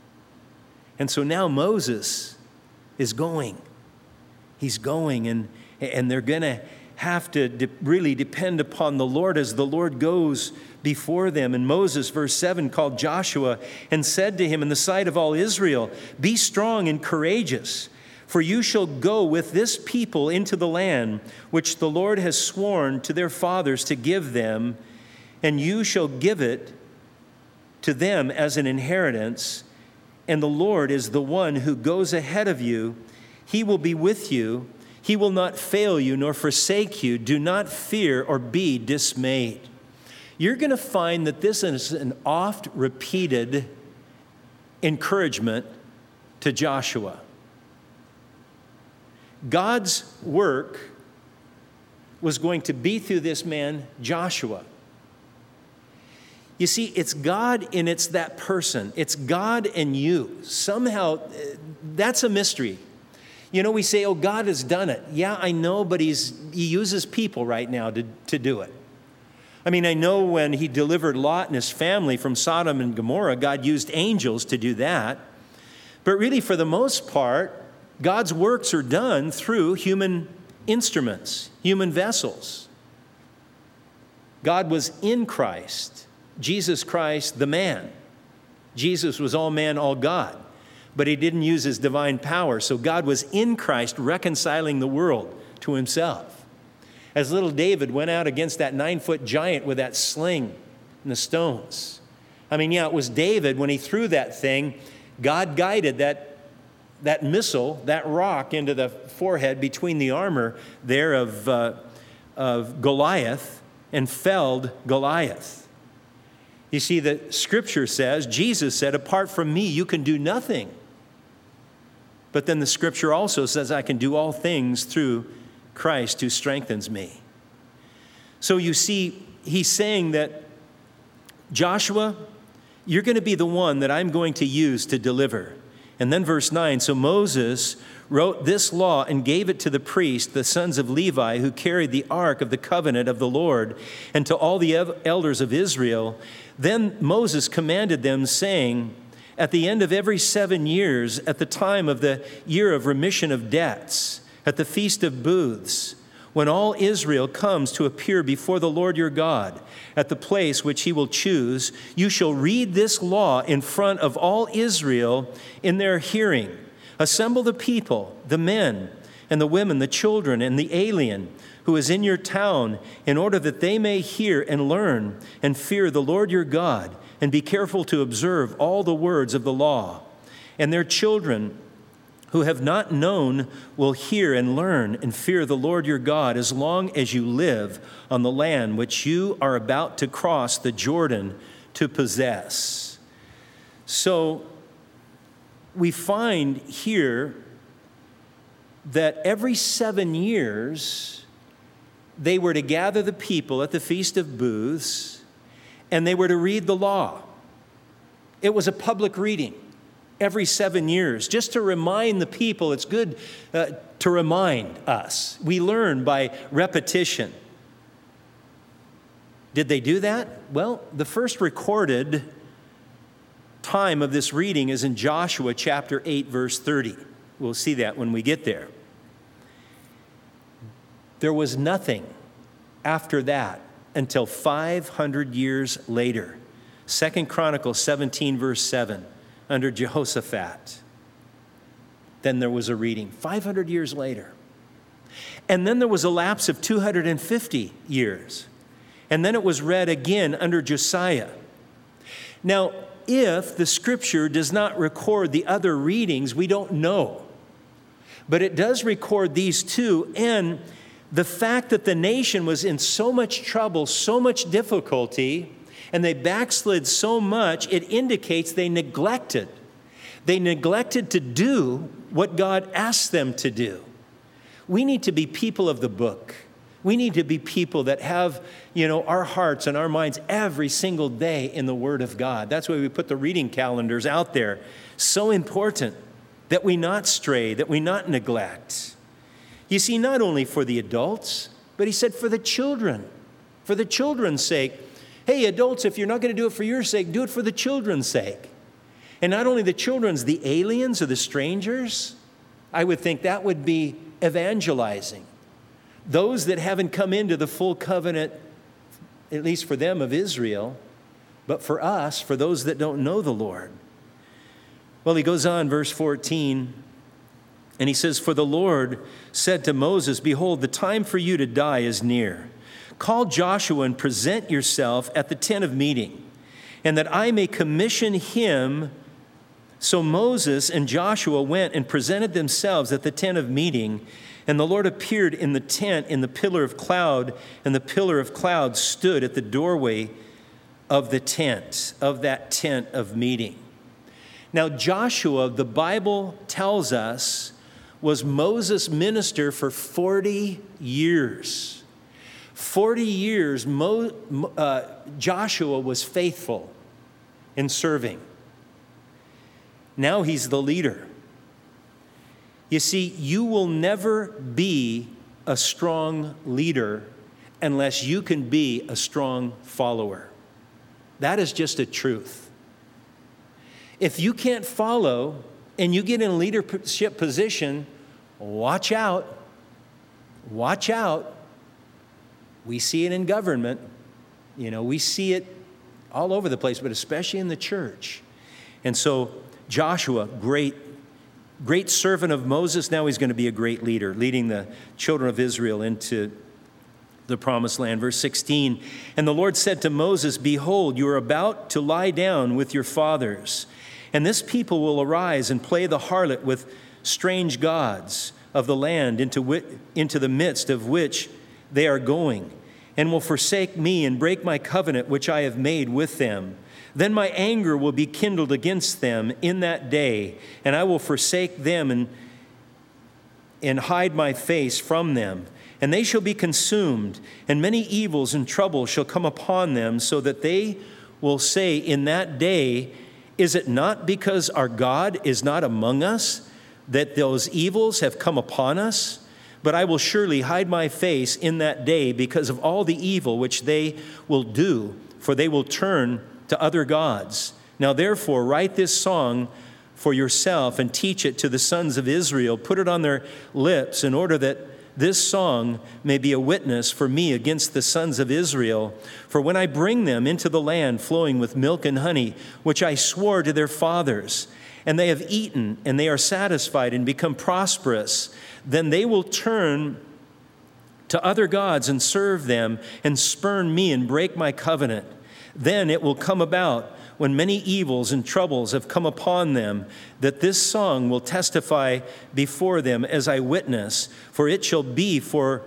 And so now Moses is going. He's going, and, and they're going to have to de- really depend upon the Lord as the Lord goes before them. And Moses, verse seven, called Joshua and said to him in the sight of all Israel, "Be strong and courageous, for you shall go with this people into the land which the Lord has sworn to their fathers to give them, and you shall give it to them as an inheritance. And the Lord is the one who goes ahead of you. He will be with you. He will not fail you nor forsake you. Do not fear or be dismayed." You're going to find that this is an oft repeated encouragement to Joshua. God's work was going to be through this man, Joshua. You see, it's God and it's that person. It's God and you. Somehow, that's a mystery. You know, we say, oh, God has done it. Yeah, I know, but he's, he uses people right now to, to do it. I mean, I know when he delivered Lot and his family from Sodom and Gomorrah, God used angels to do that. But really, for the most part, God's works are done through human instruments, human vessels. God was in Christ, Jesus Christ, the man. Jesus was all man, all God. But he didn't use his divine power. So God was in Christ reconciling the world to himself. As little David went out against that nine-foot giant with that sling and the stones. I mean, yeah, it was David, when he threw that thing, God guided that, that missile, that rock, into the forehead between the armor there of, uh, of Goliath, and felled Goliath. You see, the scripture says, Jesus said, "Apart from me, you can do nothing." But then the scripture also says, "I can do all things through Christ who strengthens me." So you see, he's saying that, Joshua, you're going to be the one that I'm going to use to deliver. And then verse nine, so Moses wrote this law and gave it to the priests, the sons of Levi, who carried the ark of the covenant of the Lord, and to all the elders of Israel. Then Moses commanded them, saying, at the end of every seven years, at the time of the year of remission of debts, at the feast of booths, when all Israel comes to appear before the Lord your God, at the place which he will choose, you shall read this law in front of all Israel in their hearing. Assemble the people, the men and the women, the children and the alien who is in your town, in order that they may hear and learn and fear the Lord your God, and be careful to observe all the words of the law. And their children who have not known will hear and learn and fear the Lord your God as long as you live on the land which you are about to cross the Jordan to possess. So we find here that every seven years they were to gather the people at the Feast of Booths, and they were to read the law. It was a public reading every seven years, just to remind the people. It's good uh, to remind us. We learn by repetition. Did they do that? Well, the first recorded time of this reading is in Joshua chapter eight, verse thirty. We'll see that when we get there. There was nothing after that until five hundred years later. Second Chronicles seventeen, verse seven, under Jehoshaphat. Then there was a reading, five hundred years later. And then there was a lapse of two hundred fifty years. And then it was read again under Josiah. Now, if the scripture does not record the other readings, we don't know. But it does record these two, and the fact that the nation was in so much trouble, so much difficulty, and they backslid so much, it indicates they neglected. They neglected to do what God asked them to do. We need to be people of the book. We need to be people that have, you know, our hearts and our minds every single day in the Word of God. That's why we put the reading calendars out there. So important that we not stray, that we not neglect. You see, not only for the adults, but he said for the children, for the children's sake. Hey, adults, if you're not going to do it for your sake, do it for the children's sake. And not only the children's, the aliens or the strangers, I would think that would be evangelizing. those that haven't come into the full covenant, at least for them, of Israel, but for us, for those that don't know the Lord. Well, he goes on, verse fourteen, and he says, "For the Lord said to Moses, behold, the time for you to die is near. Call Joshua and present yourself at the tent of meeting, and that I may commission him." So Moses and Joshua went and presented themselves at the tent of meeting, and the Lord appeared in the tent in the pillar of cloud, and the pillar of cloud stood at the doorway of the tent, of that tent of meeting. Now Joshua, the Bible tells us, was Moses' minister for forty years. forty years, Mo, uh, Joshua was faithful in serving. Now he's the leader. You see, you will never be a strong leader unless you can be a strong follower. That is just a truth. If you can't follow and you get in a leadership position, watch out. Watch out. We see it in government. You know, we see it all over the place, but especially in the church. And so Joshua, great, great servant of Moses. Now he's going to be a great leader, leading the children of Israel into the promised land. Verse sixteen, "And the Lord said to Moses, behold, you are about to lie down with your fathers, and this people will arise and play the harlot with strange gods of the land into, whi- into the midst of which they are going, and will forsake me and break my covenant which I have made with them. Then my anger will be kindled against them in that day, and I will forsake them and, and hide my face from them. And they shall be consumed, and many evils and troubles shall come upon them, so that they will say in that day, is it not because our God is not among us that those evils have come upon us? But I will surely hide my face in that day because of all the evil which they will do, for they will turn to other gods. Now therefore write this song for yourself and teach it to the sons of Israel. Put it on their lips in order that this song may be a witness for me against the sons of Israel. For when I bring them into the land flowing with milk and honey, which I swore to their fathers, and they have eaten and they are satisfied and become prosperous, then they will turn to other gods and serve them and spurn me and break my covenant. Then it will come about, when many evils and troubles have come upon them, that this song will testify before them as I witness. For it shall be for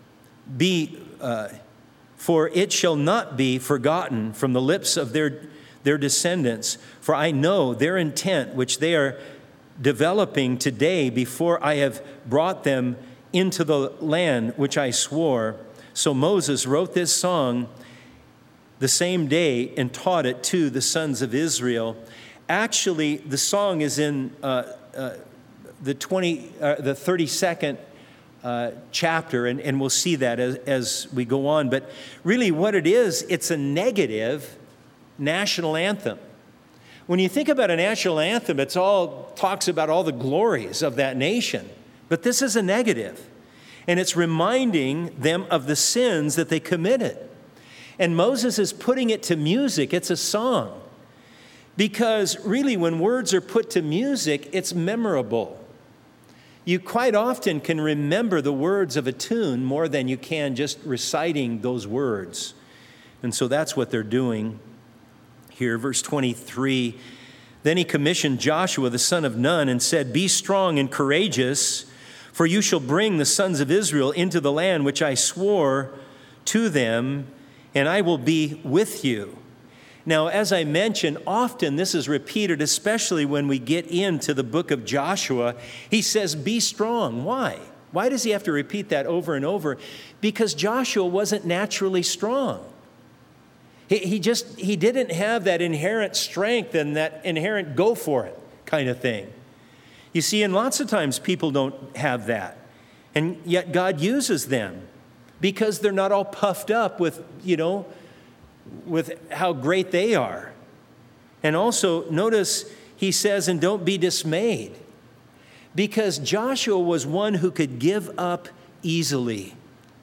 be uh, for it shall not be forgotten from the lips of their their descendants. For I know their intent which they are developing today, before I have brought them into the land which I swore. So Moses wrote this song the same day and taught it to the sons of Israel. Actually, the song is in uh, uh, the twenty, uh, the thirty-second uh, chapter, and, and we'll see that as, as we go on. But really, what it is, it's a negative national anthem. When you think about a national anthem, it's all talks about all the glories of that nation. But this is a negative, and it's reminding them of the sins that they committed. And Moses is putting it to music. It's a song. Because really, when words are put to music, it's memorable. You quite often can remember the words of a tune more than you can just reciting those words. And so that's what they're doing here. Verse twenty-three, then he commissioned Joshua the son of Nun and said, be strong and courageous, for you shall bring the sons of Israel into the land which I swore to them, and I will be with you. Now, as I mentioned, often this is repeated, especially when we get into the book of Joshua. He says, be strong. Why? Why does he have to repeat that over and over? Because Joshua wasn't naturally strong. He, he just, he didn't have that inherent strength and that inherent go for it kind of thing. You see, and lots of times people don't have that. And yet God uses them, because they're not all puffed up with, you know, with how great they are. And also, notice he says, and don't be dismayed, because Joshua was one who could give up easily.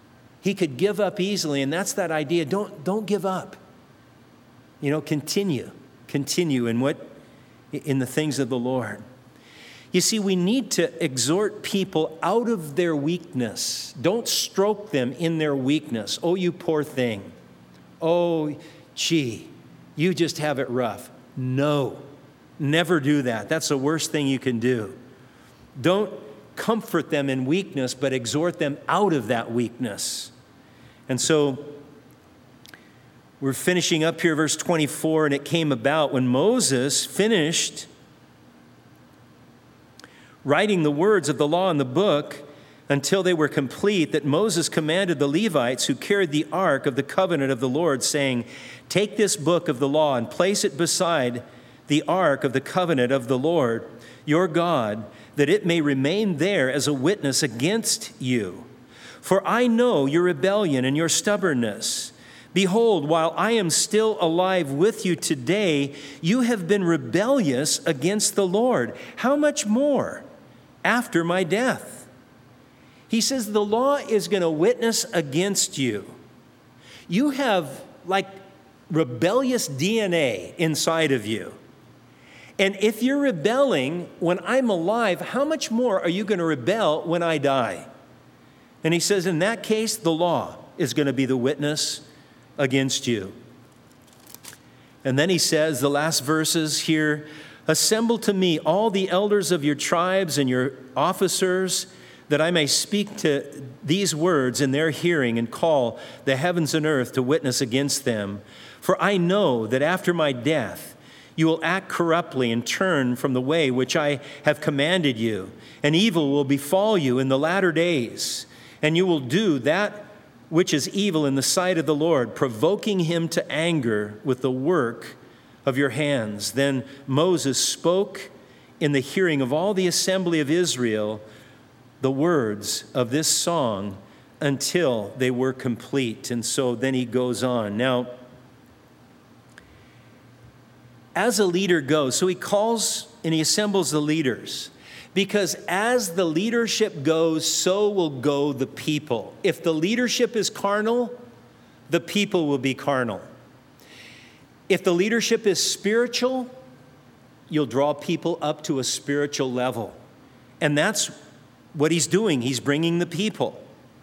he could give up easily, and that's that idea. Don't, don't give up. You know, continue. Continue in what in the things of the Lord. You see, we need to exhort people out of their weakness. Don't stroke them in their weakness. Oh, you poor thing. Oh, gee, you just have it rough. No, never do that. That's the worst thing you can do. Don't comfort them in weakness, but exhort them out of that weakness. And so we're finishing up here, verse twenty-four, and it came about when Moses finished writing the words of the law in the book until they were complete, that Moses commanded the Levites who carried the ark of the covenant of the Lord, saying, take this book of the law and place it beside the ark of the covenant of the Lord, your God, that it may remain there as a witness against you. For I know your rebellion and your stubbornness. Behold, while I am still alive with you today, you have been rebellious against the Lord. How much more after my death? He says the law is going to witness against you. You have like rebellious D N A inside of you. And if you're rebelling when I'm alive, how much more are you going to rebel when I die? And he says, in that case, the law is going to be the witness against you. And then he says, the last verses here, assemble to me all the elders of your tribes and your officers, that I may speak to these words in their hearing and call the heavens and earth to witness against them. For I know that after my death, you will act corruptly and turn from the way which I have commanded you, and evil will befall you in the latter days, and you will do that which is evil in the sight of the Lord, provoking him to anger with the work of your hands. Then Moses spoke in the hearing of all the assembly of Israel the words of this song until they were complete. And so then he goes on. Now, as a leader goes, so he calls and he assembles the leaders. Because as the leadership goes, so will go the people. If the leadership is carnal, the people will be carnal. If the leadership is spiritual, you'll draw people up to a spiritual level. And that's what he's doing. He's bringing the people.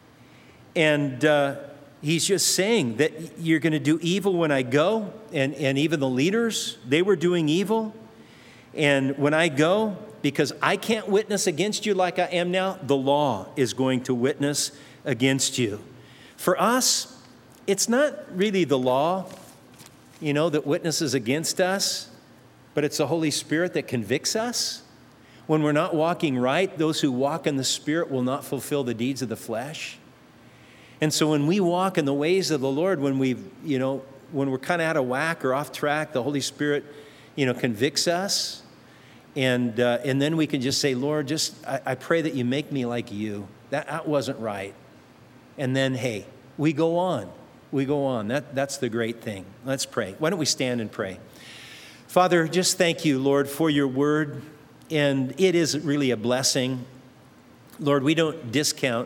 And uh, he's just saying that you're going to do evil when I go. And, and even the leaders, they were doing evil. And when I go, because I can't witness against you like I am now, the law is going to witness against you. For us, it's not really the law, you know, that witnesses against us, but it's the Holy Spirit that convicts us. When we're not walking right, those who walk in the Spirit will not fulfill the deeds of the flesh. And so when we walk in the ways of the Lord, when we, you know, when we're kind of out of whack or off track, the Holy Spirit, you know, convicts us. And uh, and then we can just say, Lord, just I, I pray that you make me like you. That, that wasn't right. And then, hey, we go on. We go on. That That's the great thing. Let's pray. Why don't we stand and pray? Father, just thank you, Lord, for your word. And it is really a blessing. Lord, we don't discount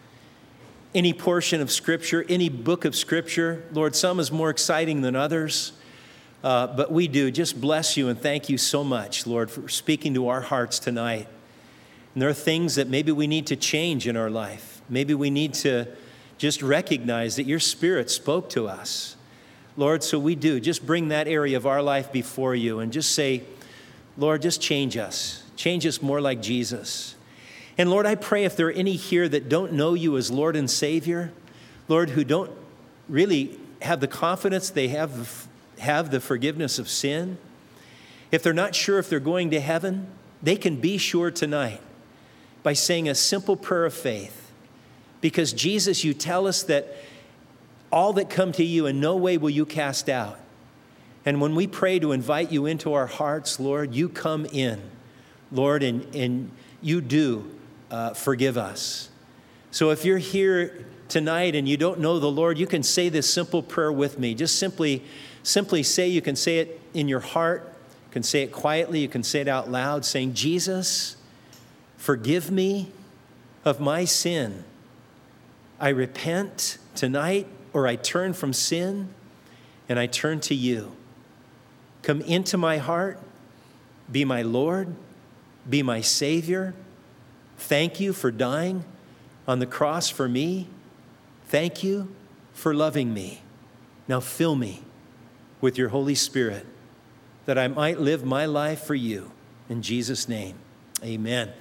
any portion of Scripture, any book of Scripture. Lord, some is more exciting than others. Uh, but we do just bless you and thank you so much, Lord, for speaking to our hearts tonight. And there are things that maybe we need to change in our life. Maybe we need to just recognize that your Spirit spoke to us. Lord, so we do. Just bring that area of our life before you and just say, Lord, just change us. Change us more like Jesus. And Lord, I pray if there are any here that don't know you as Lord and Savior, Lord, who don't really have the confidence they have have the forgiveness of sin, if they're not sure if they're going to heaven, they can be sure tonight by saying a simple prayer of faith. Because Jesus, you tell us that all that come to you in no way will you cast out. And when we pray to invite you into our hearts, Lord, you come in, Lord, and, and you do uh, forgive us. So if you're here tonight and you don't know the Lord, you can say this simple prayer with me. Just simply Simply say, you can say it in your heart, you can say it quietly, you can say it out loud, saying, Jesus, forgive me of my sin. I repent tonight, or I turn from sin and I turn to you. Come into my heart, be my Lord, be my Savior. Thank you for dying on the cross for me. Thank you for loving me. Now fill me with your Holy Spirit that I might live my life for you. In Jesus' name, amen.